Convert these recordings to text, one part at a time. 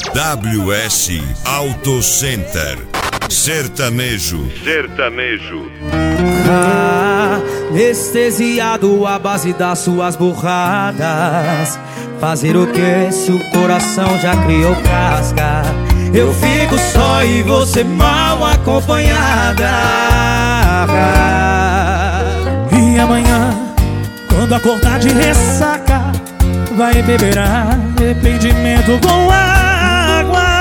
WS Auto Center. Sertanejo. Anestesiado à base das suas burradas. Fazer o que se o coração já criou casca? Eu fico só e você mal acompanhada. E amanhã, quando acordar de ressaca, vai beber arrependimento com água.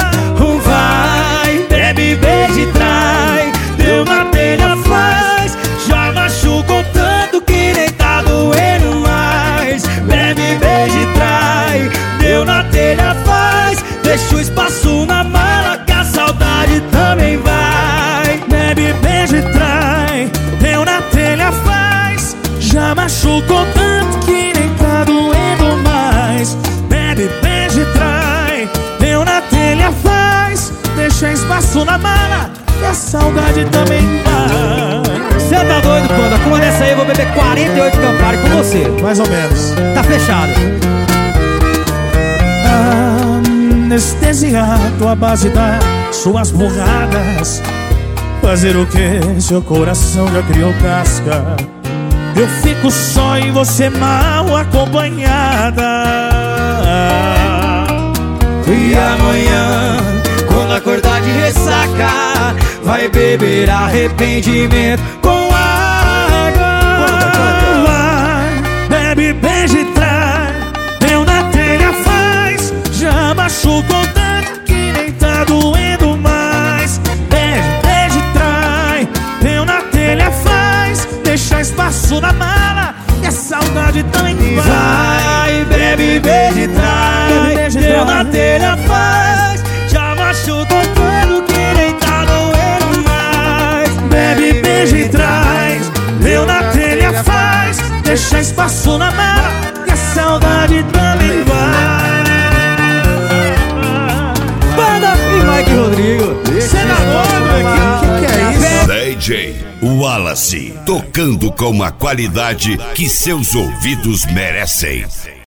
Vai, bebe, beija e trai. Deu na telha, faz. Já machucou tanto que nem tá doendo mais. Bebe, beija e trai. Deu na telha, faz. Deixa o espaço na mala que a saudade também vai. Bebe, beija e trai. Deu na telha, faz. Já machucou tanto que nem tá doendo mais. Bebe, beija e trai. Deu na telha, faz. Deixa espaço na mala e a saudade também vai. Cê tá doido, Panda? Com uma dessa aí eu vou beber 48 Campari com você. Mais ou menos. Tá fechado. Anestesiado à base das suas burradas. Fazer o que seu coração já criou casca? Eu fico só e você mal acompanhada. E amanhã, quando acordar de ressaca, vai beber arrependimento com água. Vai, bebe, beija e trai. Deu na telha, faz. Já machucou tanto que nem tá doendo mais. Bebe, beija e trai. Deu na telha, faz. Deixa espaço na mala e a saudade também vai. Vai, bebe, beija e trai. Deu na telha, faz. Já machucou tanto que nem tá doendo mais. Bebe, beija e traz. Deu na telha, faz. Deixa espaço na mala e a saudade também vai. Banda e Mike Rodrigo. Cê tá doido, que é isso? DJ Wallace, tocando com a qualidade que seus ouvidos merecem.